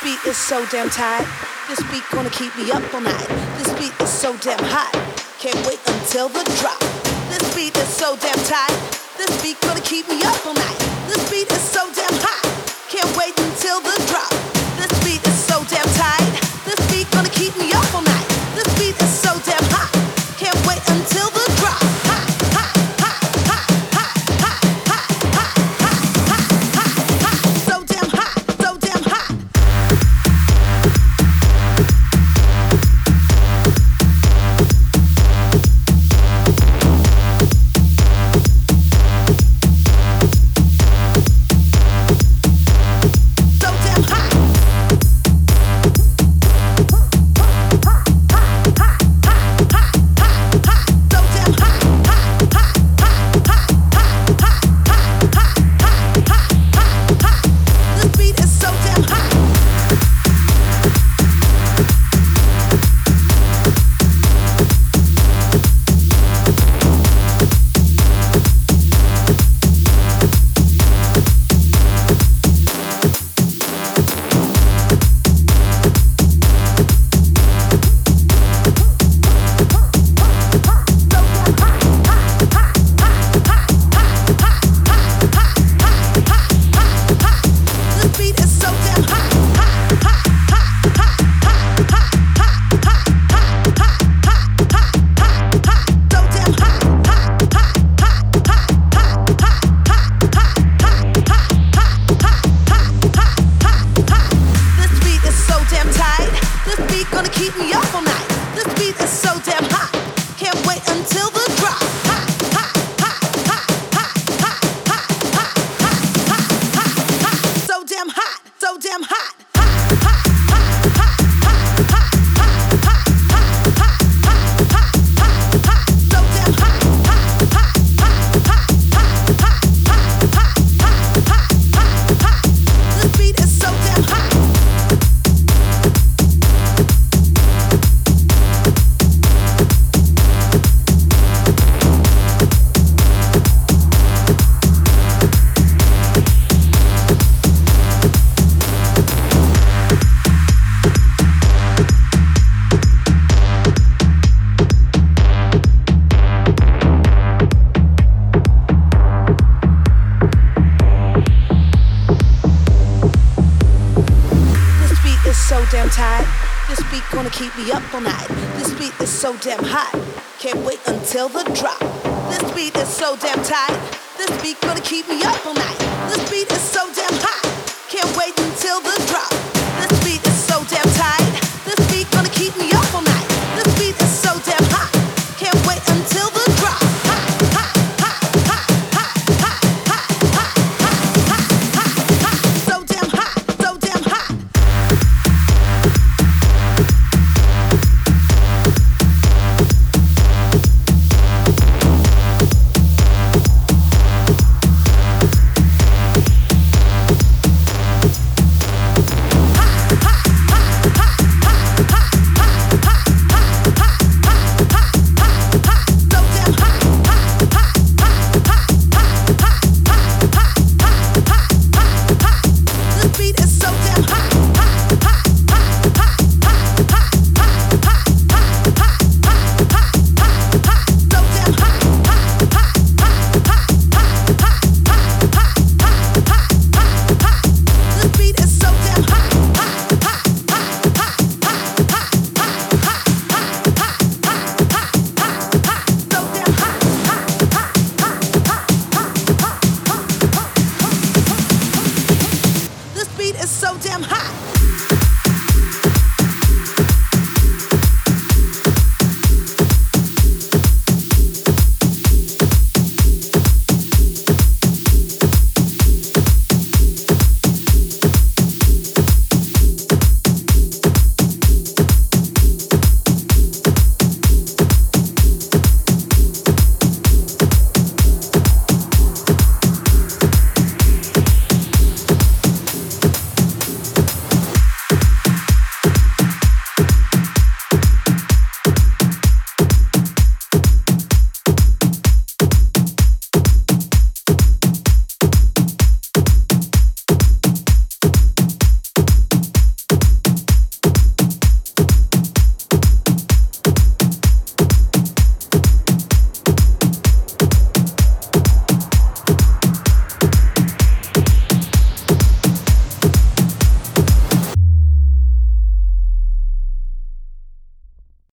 beat is so damn tight. This beat gonna keep me up all night. This beat is so damn hot. Can't wait until the drop. This beat is so damn tight. This beat gonna keep me up all night. This beat is so damn hot. Can't wait until the drop. This beat is so damn tight. This beat gonna keep me up all night. This beat is so damn hot. Can't wait until the drop. Hot, hot, hot, hot, hot, hot, hot, hot, hot, hot, hot, hot. So damn hot, so damn hot. Keep me up all night. This beat is so damn hot. Can't wait until the drop. This beat is so damn tight. This beat gonna keep me up all night. This beat is so damn hot. Can't wait until the drop.